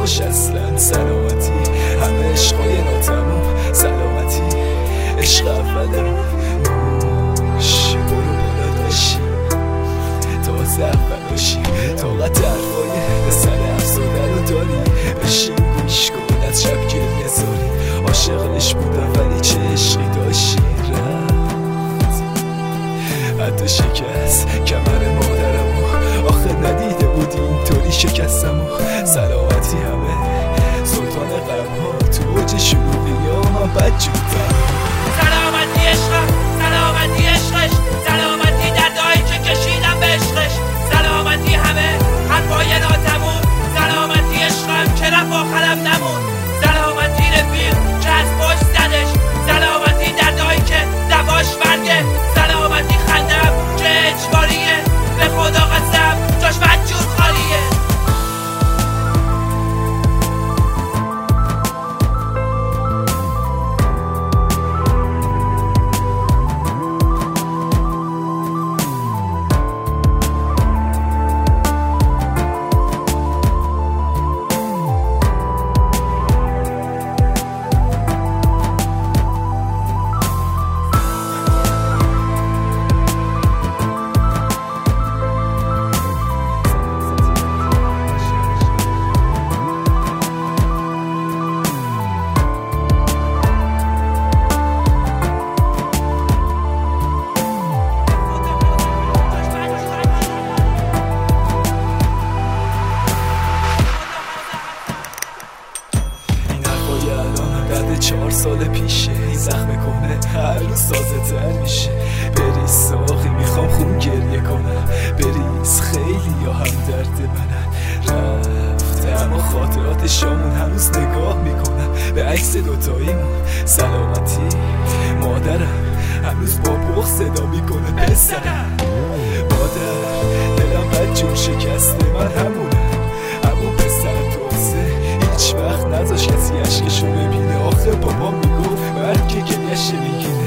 باش اصلا سلامتی، همه عشقای ناتمام سلامتی، عشق اولمون نوش برو بالا داشی تازه اولاشی، طاقت حرفای به سر افزاده رو داری، بشین گوش کن از شب گریه زاری، عاشقش بودم ولی چه عشقی داشتی، رفت حتی شکست کمر مادرمو، آخه ندیده بودی اینطوری شکستمو، سلامتی همه سلطان غمها تو اوج شلوغی ها بدجورتم، سلامتی عشقم، سلامتی عشقش، سلامتی دردایی که کشیدم به عشقش، سلامتی همه حرفای ناتموم، سلامتی عشقم که رفت آخرم نمون، سلامتی رفیق که از پشت زدش، سلامتی دردایی که دواش مرگه، سلامتی خندم که اجباریه، به خدا قسم جاش بدجور خالیه. بعد 4 سال پیشه این زخم کنه هر روز تازه تر میشه، بریز ساقی میخوام خون گریه کنم، بریز خیلی یا هم درد منن، رفته اما خاطرات شامون هنوز نگاه میکنم به عکس دوتاییمون، سلامتی مادرم هنوز با بغض صدا میکنه پسرم، مادر دلم بدجور شکسته من همونم، همون پسر توسه هیچ وقت نذاش کسی عشقشو ببینه، آخه بابا میگفت مرد که گریه‌ش میگیره